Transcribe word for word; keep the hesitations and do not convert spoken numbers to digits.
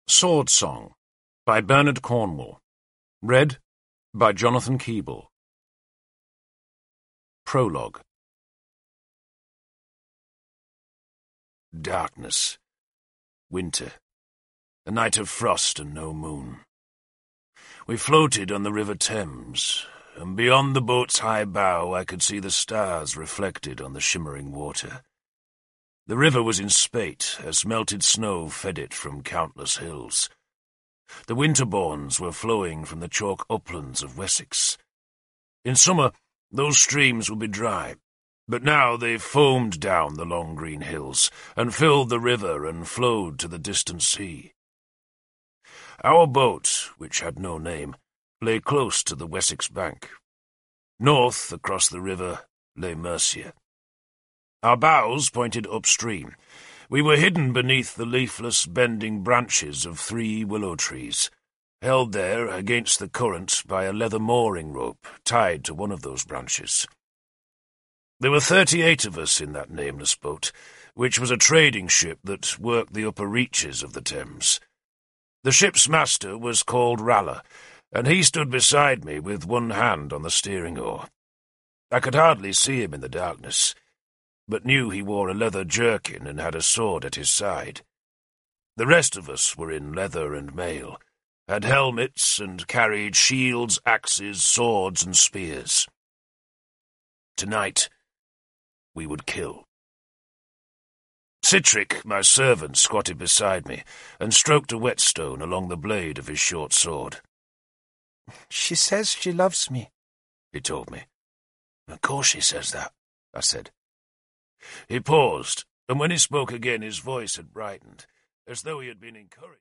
Sword Song by Bernard Cornwell. Read by Jonathan Keeble. Prologue. Darkness. Winter. A night of frost and no moon. We floated on the River Thames, and beyond the boat's high bow I could see the stars reflected on the shimmering water. The river was in spate, as melted snow fed it from countless hills. The winter-bournes were flowing from the chalk uplands of Wessex. In summer, those streams would be dry, but now they foamed down the long green hills, and filled the river and flowed to the distant sea. Our boat, which had no name, lay close to the Wessex bank. North, across the river, lay Mercia. Our bows pointed upstream. We were hidden beneath the leafless, bending branches of three willow trees, held there against the current by a leather mooring rope tied to one of those branches. There were thirty-eight of us in that nameless boat, which was a trading ship that worked the upper reaches of the Thames. The ship's master was called Ralla, and he stood beside me with one hand on the steering oar. I could hardly see him in the darkness, but knew he wore a leather jerkin and had a sword at his side. The rest of us were in leather and mail, had helmets, and carried shields, axes, swords, and spears. Tonight, we would kill. Citric, my servant, squatted beside me, and stroked a whetstone along the blade of his short sword. "She says she loves me," he told me. "Of course she says that," I said. He paused, and when he spoke again his voice had brightened, as though he had been encouraged.